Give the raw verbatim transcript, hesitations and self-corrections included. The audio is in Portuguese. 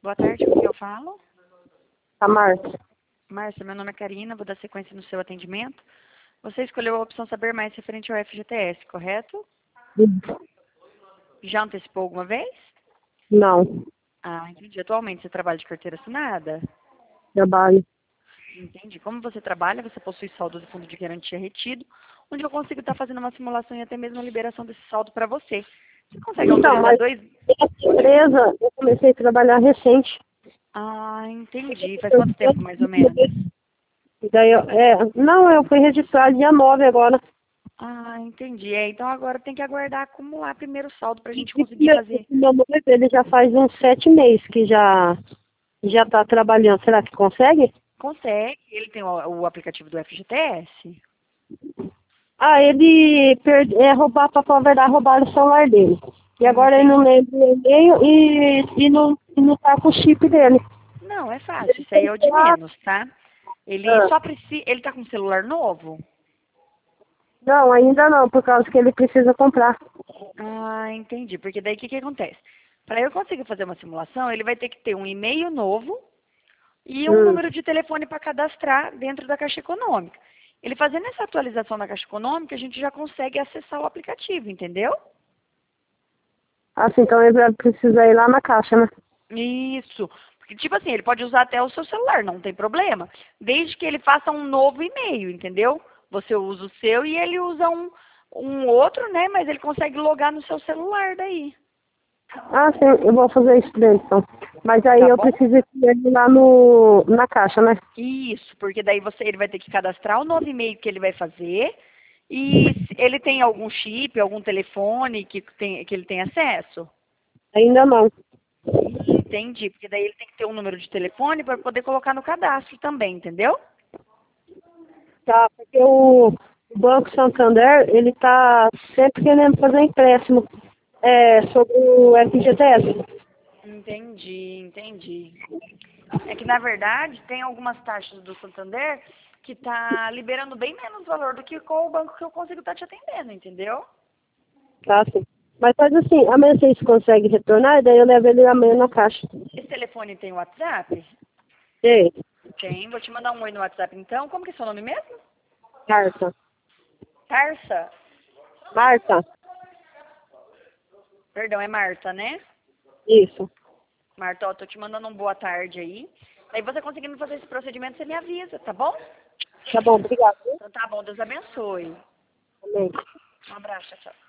Boa tarde, com quem eu falo? A Marta. Márcia, meu nome é Karina, vou dar sequência no seu atendimento. Você escolheu a opção saber mais referente ao F G T S, correto? Já antecipou alguma vez? Não, Ah, entendi. Atualmente você trabalha de carteira assinada? trabalho. Entendi. Como você trabalha, você possui saldo do fundo de garantia retido, onde eu consigo estar fazendo uma simulação e até mesmo a liberação desse saldo para você. Você consegue Então, autorizar mas dois... essa empresa, eu comecei a trabalhar recente. Ah, entendi. Faz quanto tempo, mais ou menos? E daí, eu- é, não, eu fui registrado dia nove agora. Ah, entendi. É, então agora tem que aguardar acumular primeiro o saldo para a gente E conseguir meu, fazer. meu noivo, ele já faz uns sete meses que já já está trabalhando. Será que consegue? Consegue. Ele tem o, o aplicativo do F G T S? Ah, ele perde, é roubar, pra falar a verdade, roubaram o celular dele. E agora ele não Entendi. lembra o e-mail e, e, não, e não tá com o chip dele. Não, é fácil. Ele Isso aí tem é o que de lá. menos, tá? Ele Ah, só precisa. Ele tá com um celular novo? não, ainda não, por causa que ele precisa comprar. Ah, entendi. Porque daí o que, que acontece? Para eu conseguir fazer uma simulação, ele vai ter que ter um e-mail novo e um Hum. número de telefone para cadastrar dentro da Caixa Econômica. Ele fazendo essa atualização na Caixa Econômica, a gente já consegue acessar o aplicativo, entendeu? Assim, então ele vai precisar ir lá na caixa, né? Isso. Porque, tipo assim, ele pode usar até o seu celular, não tem problema. Desde que ele faça um novo e-mail, entendeu? Você usa o seu e ele usa um, um outro, né? Mas ele consegue logar no seu celular daí. Ah, sim, eu vou fazer isso dele, então. Mas aí Tá eu bom? preciso ir lá no, na caixa, né? Isso, porque daí você, ele vai ter que cadastrar o novo e-mail que ele vai fazer. E se ele tem algum chip, algum telefone que, tem, que ele tem acesso? Ainda não. Entendi, porque daí ele tem que ter um número de telefone para poder colocar no cadastro também, entendeu? Tá, porque o o Banco Santander, ele tá sempre querendo fazer empréstimo é, sobre o F G T S. Entendi, entendi. É que, na verdade, tem algumas taxas do Santander que tá liberando bem menos valor do que com o banco que eu consigo estar te atendendo, entendeu? Tá, sim. Mas faz assim, amanhã vocês conseguem retornar, e daí eu levo ele amanhã na caixa. Esse telefone tem WhatsApp? Ei, Tem, vou te mandar um oi no WhatsApp então. Como que é seu nome mesmo? Marta. Tarsa? Marta? Perdão, é Marta, né? Isso. Marta, ó, tô te mandando um boa tarde aí. Aí você conseguindo fazer esse procedimento, você me avisa, tá bom? Tá bom, obrigado. Então tá bom, Deus abençoe. Amém. Um abraço, tchau, tchau.